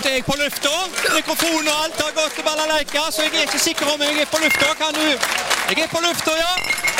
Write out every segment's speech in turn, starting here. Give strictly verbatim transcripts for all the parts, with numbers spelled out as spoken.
er jeg på lufta. Mikrofonen og alt har gått til balalaika, så jeg er ikke sikker om jeg er på lufta. Kan du? Jeg er på lufta, ja.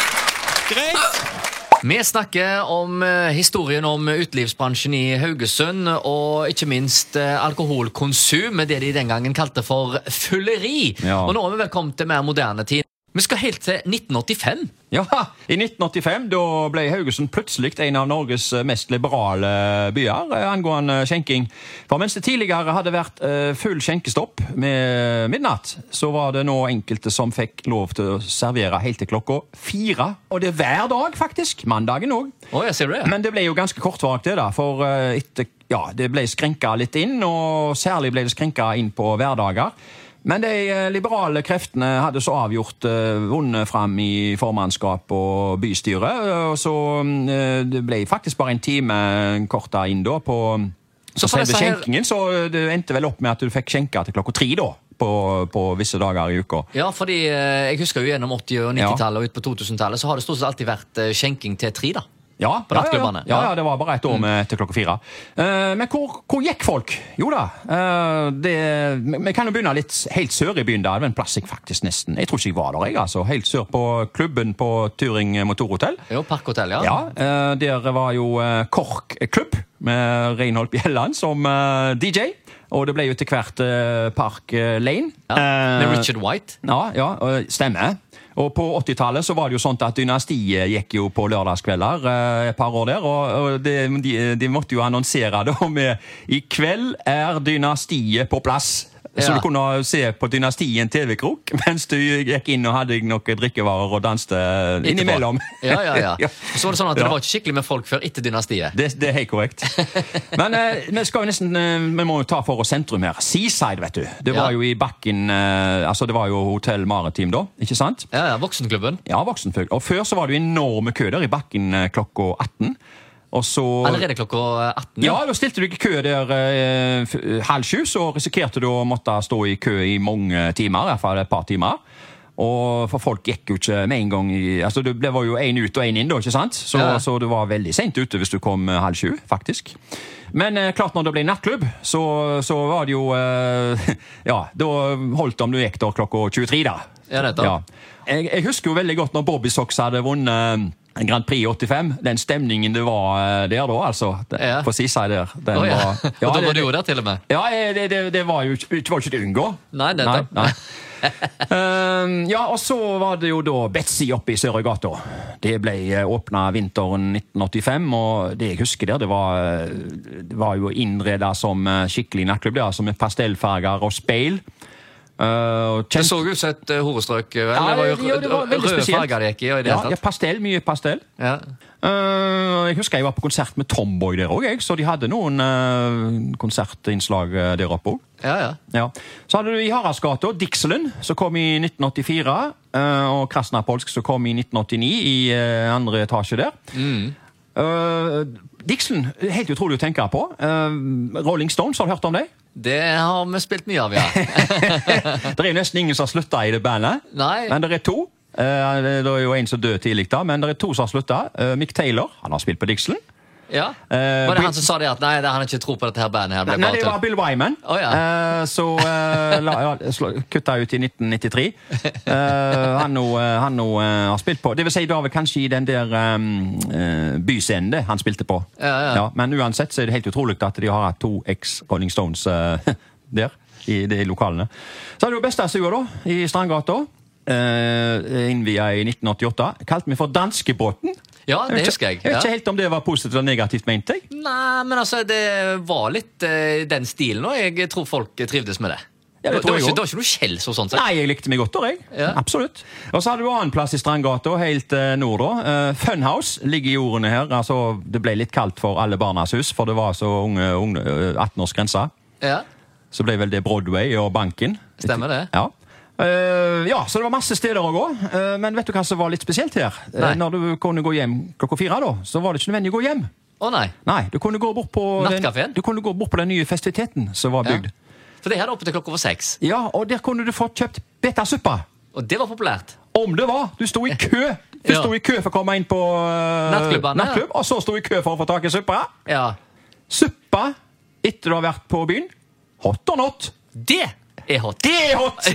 Greit. Vi snakker om historien om utelivsbransjen i Haugesund, og ikke minst alkoholkonsum, det de den gangen kalte for fylleri. Ja. Og nå er vi velkommen til mer moderne tid. Vi skal helt til nitten åttifem. Ja, i nitten åttifem da ble Haugesund plutselig en av Norges mest liberale byer angående skjenking. For mens det tidligere hadde vært full skjenkestopp med midnatt, så var det nå enkelte som fikk lov til å servere helt til klokka fire. Og det er hver dag faktisk, mandagen også. Oh, jeg ser det. Men det ble jo ganske kortvarigt det da, for etter, ja, det ble skrenket litt inn, og særlig ble det skrenket inn på hverdager. Men de liberale kreftene hadde så avgjort uh, vunnet frem i formannskap og bystyre, og så uh, det ble faktisk bare en time kortet inn da på så selve skjenkingen, så det endte vel opp med at du fikk skjenke til klokka tre da, på, på visse dager i uka. Ja, fordi uh, jeg husker jo gjennom åtti- og nittitallet og ut på to-tusen-tallet, så har det stort sett alltid vært uh, skjenking til tre da. Ja, på nattklubbene. Ja, ja, ja, det var bare et år med til klokka fire. Uh, men hvor, hvor gikk folk? Jo da, uh, det, vi kan jo begynne litt helt sør i byen da, det var en plass jeg faktisk nesten, jeg tror ikke jeg var der, jeg, altså, helt sør på klubben på Turing Motorhotell. Jo, Parkhotell, ja. Ja, uh, der var jo uh, Kork klubb med Reinhold Bjelland som uh, D J. Og det ble jo til hvert uh, Park uh, Lane. Ja, med Richard White. Ja, ja, uh, stemmer. Og på åttitallet så var det jo sånn at Dynastiet gikk jo på lørdagskvelder uh, et par år der, og, og det, de, de måtte jo annonsere da med «I kveld er Dynastiet på plass». Så Ja. du kunne se på Dynastie i en T V-krok, mens du gikk inn og hadde noen drikkevarer og danste innimellom. Ja, ja, ja. Ja. Så var det sånn at Ja. det var ikke skikkelig med folk før etter dynastiet. Det, det er helt korrekt. Men eh, vi skal jo nesten eh, vi må jo ta for oss sentrum her. Seaside, vet du. Det var Ja. jo i bakken eh, altså det var jo Hotell Maritim da, ikke sant? Ja, ja, voksenklubben. Ja, voksenfølg. Og før så var det jo enorme kø der i bakken eh, klokka atten. Og så Allerede klokka atten. Ja, da stilte du ikke kø der eh, f- halv sju, så risikerte du å måtte stå i kø i mange timer, i hvert fall et par timer. Og for folk gikk jo ikke med en gang i, altså det ble- var jo en ut og en inn da, ikke sant? Så, Ja. så du var veldig sent ute hvis du kom eh, halv sju, faktisk. Men eh, klart når det ble nattklubb, så, så var det jo, eh, ja, da holdt om du gikk da klokka tjuetre da. Ja, nettopp. Ja. Jeg, jeg husker jo veldig godt når Bobby Sox hadde vunnet en Grand Prix i åttifem, den stemningen det var eh, der da, altså, det, Ja. på Seaside der. Den Å, ja. var, Og da det- var du jo der til og med. ja, det, det, det var jo ikke, det var jo ikke til å unngå. Nei, nettopp. Nei, nei. um, ja, og så var det jo da Betsy oppe i Sørøygata. Det ble åpnet vinteren nitten åttifem, og det jeg husker der, det var, det var jo innredet som eh, skikkelig nattklubb, ja, som med pastellfarger og speil. Uh, Det så ut som et uh, horestrøk, vel? Ja, det var jo jo, det var veldig røde spesielt. farger det gikk i, og i det ja, hele ja, tatt. pastell, mye pastell. Ja. Uh, jeg husker jeg var på konsert med Tomboy der også, jeg, så de hadde noen uh, konsertinnslag uh, der oppe også. Ja, ja. Ja. Så hadde du i Haraldsgata Dixelen, som kom i nitten åttifire, uh, og Krasnapolsk, som kom i nitten åttini i uh, andre etasje der. Mm. Uh, Dixelen, helt utrolig å tenke på. Uh, Rolling Stones, har du hørt om det? Det har vi spilt mye av, ja. Det er jo nesten ingen som har sluttet i det bandet, Nei. men det er to. Uh, det er jo en som døde tidlig da, men det er to som har sluttet. Uh, Mick Taylor, han har spilt på Dixelen. Ja. Eh, Var det Bill- han som sa det at nei, det han ikke tror på dette her bandet her? ble Nei, bare det tull? var Bill Wyman. Å, ja. Eh, så uh, la, ja, slå- kutta ut i nitten nittitre. Eh, han nå eh, han nå, eh, har spilt på. Det vil si, da var vel kanskje i den der um, uh, byscenen det han spilte på. Ja, ja. Men uansett så er det helt utrolig at de har hatt to eks-Rolling Stones eh, der, i de lokalene. Så er det jo Bestadstua da, i Strandgata. Uh, innvia i nitten åttiåtte. Kalte meg for Danskebåten. Ja, det vet ikke- husker jeg. Jeg vet Ja. ikke helt om det var positivt eller negativt ment, jeg. Nei, men altså, det var litt eh, den stilen, og jeg tror folk trivdes med det. Ja, det det, tror var jeg ikke, også. det var ikke noe skjells og sånt. sett. Nei, jeg likte meg godt der, jeg. Ja. Absolutt. Og så hadde du annen plass i Strandgata, helt eh, nord da. Eh, Funhouse ligger i jordene her. Altså, det ble litt kaldt for alle barnas hus, for det var så unge, unge eh, atten-årsgrensa. Ja, Så ble vel det Broadway og banken. Stemmer det. Ja. Eh, ja, så det var masse steder å gå. Eh, men vet du hva som var litt spesielt her? Eh, Nei. når du kunne gå hjem klokka fire da, så var det ikke nødvendig å gå hjem. Å nei. Nei, du kunne gå bort på den, Nattkaféen? du kunne gå bort på den nye festiviteten som var Ja. bygd. For det her er oppe til klokka var seks. Ja, og der kunne du få kjøpt betasuppa. Og det var populært. Om det var! Du sto i kø Du Ja. sto i kø for å komme inn på uh, Nattklubbene, ja. nattklubb, og så sto i kø for å få tak i suppa. Ja. Suppa etter du har vært på byen. Hot or not? Det er hot. Det er hot!